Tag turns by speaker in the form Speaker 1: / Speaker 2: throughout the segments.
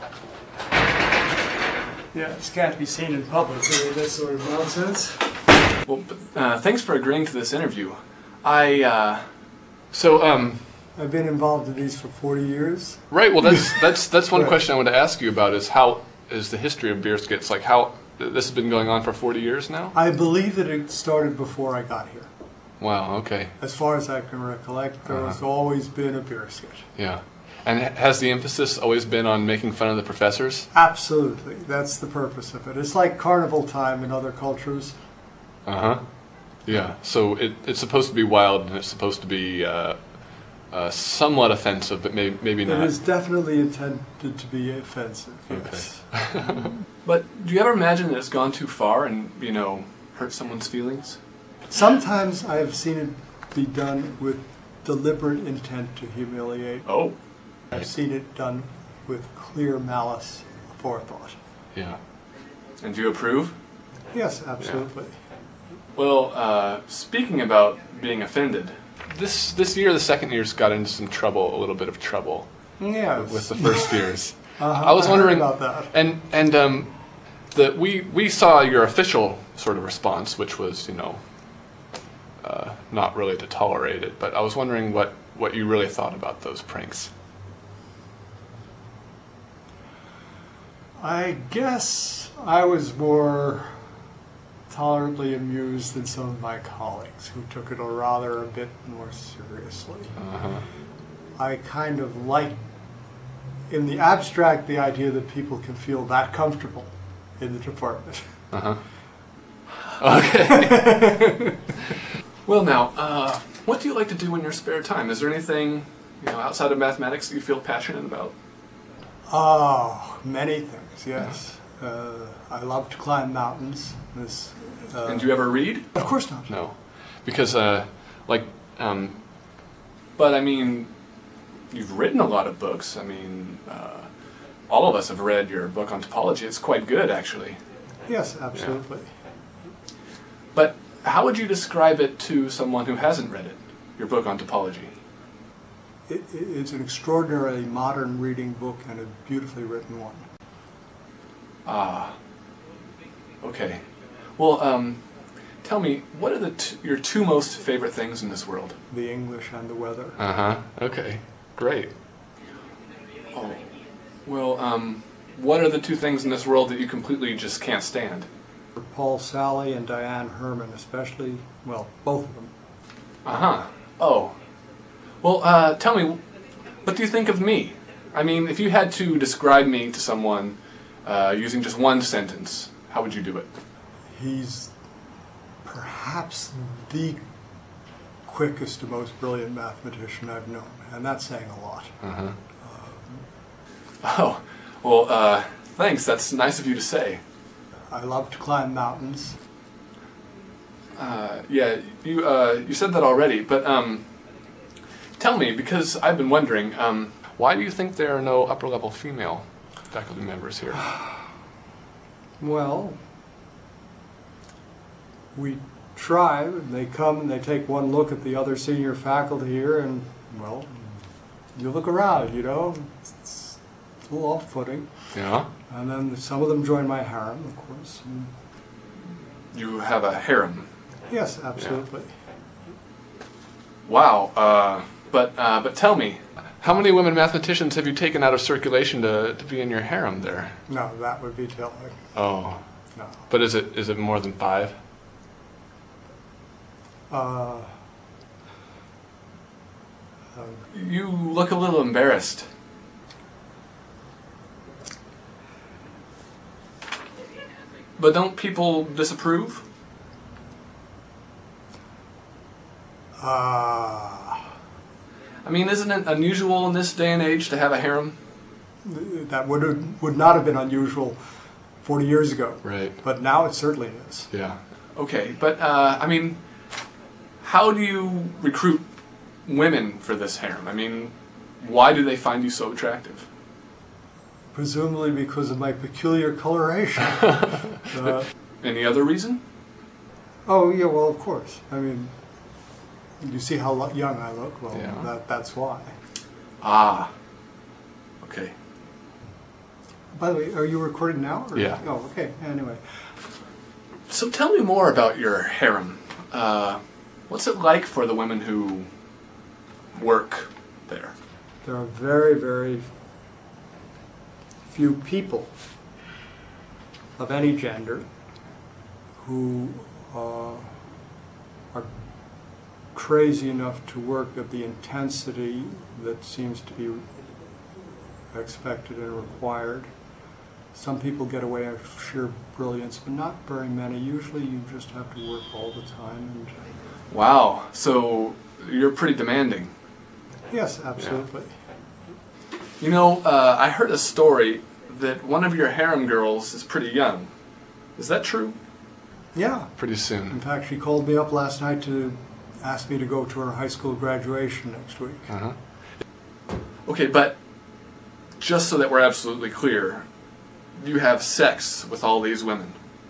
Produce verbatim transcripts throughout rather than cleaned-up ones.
Speaker 1: Yeah, this can't be seen in public, really, that sort of nonsense.
Speaker 2: Well, uh, thanks for agreeing to this interview. I, uh... So, um...
Speaker 1: I've been involved in these for forty years.
Speaker 2: Right, well, that's that's that's one
Speaker 1: Right.
Speaker 2: question I want to ask you about is how is the history of beer skits? Like, how... This has been going on for forty years now?
Speaker 1: I believe that it started before I got here.
Speaker 2: Wow, okay.
Speaker 1: As far as I can recollect, there
Speaker 2: Uh-huh.
Speaker 1: has always been a beer skit.
Speaker 2: Yeah. And has the emphasis always been on making fun of the professors?
Speaker 1: Absolutely. That's the purpose of it. It's like carnival time in other cultures.
Speaker 2: Uh-huh. Yeah. So it, it's supposed to be wild and it's supposed to be uh, uh, somewhat offensive, but maybe, maybe not.
Speaker 1: It is definitely intended to be offensive, yes.
Speaker 2: Okay. But do you ever imagine that it's gone too far and, you know, hurt someone's feelings?
Speaker 1: Sometimes I have seen it be done with deliberate intent to humiliate.
Speaker 2: Oh.
Speaker 1: I've seen it done with clear malice forethought.
Speaker 2: Yeah. And do you approve?
Speaker 1: Yes, absolutely.
Speaker 2: Well, uh, speaking about being offended, this this year the second years got into some trouble, a little bit of trouble
Speaker 1: Yes.
Speaker 2: with the first years.
Speaker 1: Uh-huh,
Speaker 2: I was
Speaker 1: I heard
Speaker 2: wondering
Speaker 1: about that.
Speaker 2: and and um, the we we saw your official sort of response, which was you know uh, not really to tolerate it, but I was wondering what what you really thought about those pranks.
Speaker 1: I guess I was more tolerantly amused than some of my colleagues who took it a rather a bit more seriously.
Speaker 2: Uh-huh.
Speaker 1: I kind of like, in the abstract, the idea that people can feel that comfortable in the department.
Speaker 2: Uh-huh. Okay. Well, now, uh, what do you like to do in your spare time? Is there anything, you know, outside of mathematics that you feel passionate about?
Speaker 1: Oh, many things, yes. Uh, I love to climb mountains. This, uh,
Speaker 2: And do you ever read?
Speaker 1: Of course not.
Speaker 2: No, because uh, like, um, but I mean, you've written a lot of books. I mean, uh, all of us have read your book on topology. It's quite good, actually.
Speaker 1: Yes, absolutely.
Speaker 2: But how would you describe it to someone who hasn't read it? Your book on topology.
Speaker 1: It, it, it's an extraordinarily modern reading book and a beautifully written one.
Speaker 2: Ah. Okay. Well, um, tell me, what are the t your two most favorite things in this world?
Speaker 1: The English and the weather.
Speaker 2: Uh-huh. Okay. Great. Oh. Well, um, what are the two things in this world that you completely just can't stand?
Speaker 1: Paul Sally and Diane Herman, especially, well, both of them.
Speaker 2: Uh-huh. Oh. Well, uh, tell me, what do you think of me? I mean, if you had to describe me to someone uh, using just one sentence, how would you do it?
Speaker 1: He's perhaps the quickest and most brilliant mathematician I've known, and that's saying a lot.
Speaker 2: Uh-huh. Oh, well, uh, thanks. That's nice of you to say.
Speaker 1: I love to climb mountains.
Speaker 2: Uh, yeah, you uh, you said that already, but um, tell me, because I've been wondering, um, why do you think there are no upper-level female faculty members here?
Speaker 1: Well, we try, and they come and they take one look at the other senior faculty here, and, well, you look around, you know, it's, it's a little off-putting.
Speaker 2: Yeah?
Speaker 1: And then some of them join my harem, of course. And
Speaker 2: You have a harem.
Speaker 1: yes, absolutely.
Speaker 2: Wow, uh, but, uh, but tell me, how many women mathematicians have you taken out of circulation to, to be in your harem there?
Speaker 1: No, that would be telling.
Speaker 2: Oh.
Speaker 1: No.
Speaker 2: But is it is it more than five?
Speaker 1: Uh, um,
Speaker 2: You look a little embarrassed. But don't people disapprove?
Speaker 1: uh,
Speaker 2: I mean, isn't it unusual in this day and age to have a harem?
Speaker 1: that would have, would not have been unusual forty years ago.
Speaker 2: Right.
Speaker 1: But now it certainly is.
Speaker 2: Yeah. Okay, but, uh, I mean, how do you recruit women for this harem? I mean, why do they find you so attractive?
Speaker 1: Presumably because of my peculiar coloration. uh,
Speaker 2: Any other reason?
Speaker 1: oh, yeah, well, of course. I mean, you see how lo- young I look? Well,
Speaker 2: Yeah.
Speaker 1: that, that's why.
Speaker 2: Ah. Okay.
Speaker 1: By the way, are you recording now? Or?
Speaker 2: Yeah.
Speaker 1: Oh, okay. Anyway.
Speaker 2: So tell me more about your harem. Uh, what's it like for the women who work there?
Speaker 1: There are very, very few people of any gender who uh, are crazy enough to work at the intensity that seems to be expected and required. Some people get away with sheer brilliance, but not very many. Usually you just have to work all the time. And
Speaker 2: Wow, so you're pretty demanding.
Speaker 1: yes, absolutely.
Speaker 2: Yeah. You know, uh, I heard a story that one of your harem girls is pretty young. Is that true?
Speaker 1: Yeah.
Speaker 2: Pretty
Speaker 1: In
Speaker 2: soon.
Speaker 1: fact, she called me up last night to ask me to go to her high school graduation next week.
Speaker 2: Uh-huh. Okay, but just so that we're absolutely clear, you have sex with all these women.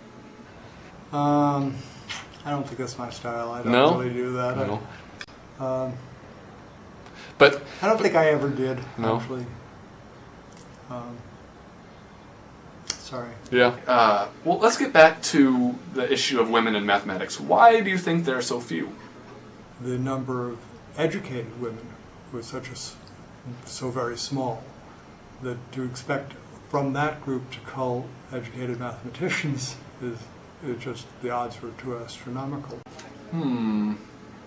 Speaker 1: Um, I don't think that's my style. I don't
Speaker 2: No?
Speaker 1: really do that.
Speaker 2: No.
Speaker 1: I, um,
Speaker 2: But
Speaker 1: I don't think I ever did,
Speaker 2: No?
Speaker 1: actually. Um, sorry.
Speaker 2: yeah. Uh, well, let's get back to the issue of women in mathematics. Why do you think there are so few?
Speaker 1: The number of educated women was such a s so very small that to expect from that group to cull educated mathematicians is, is just, the odds were too astronomical.
Speaker 2: Hmm.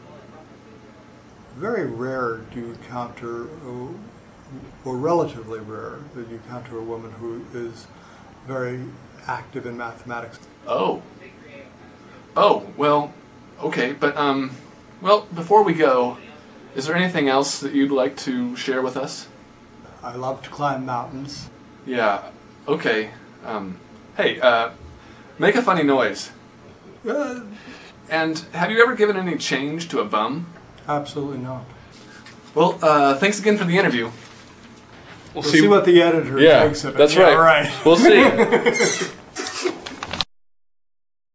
Speaker 1: Very rare do you encounter, uh, or relatively rare, that you encounter a woman who is very active in mathematics.
Speaker 2: Oh. Oh, well, okay, but, um, well, before we go, is there anything else that you'd like to share with us?
Speaker 1: I love to climb mountains.
Speaker 2: Yeah, okay. Um, hey, uh, make a funny noise.
Speaker 1: Uh,
Speaker 2: And have you ever given any change to a bum?
Speaker 1: absolutely not.
Speaker 2: Well, uh, thanks again for the interview.
Speaker 1: We'll see, what the editor
Speaker 2: Yeah,
Speaker 1: thinks of it.
Speaker 2: that's
Speaker 1: Yeah,
Speaker 2: right.
Speaker 1: right.
Speaker 2: We'll see.